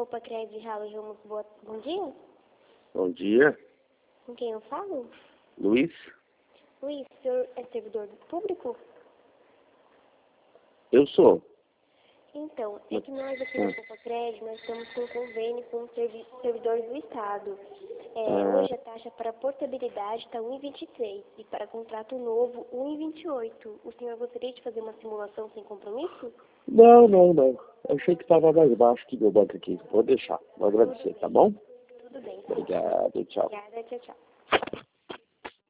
Copa Crédito Ralo Ramos, bom dia? Bom dia, Com quem eu falo? Luiz. Luiz, o senhor é servidor público? Eu sou. Então, é que nós aqui na Copa Crédito, nós estamos com um convênio com os servidores do Estado. Hoje a taxa para portabilidade está 1,23 e para contrato novo 1,28. O senhor gostaria de fazer uma simulação sem compromisso? Não. Eu achei que estava mais baixo que meu banco aqui. Vou deixar. Vou agradecer, tá bom? Tudo bem. Obrigado, tchau. Obrigada, tchau.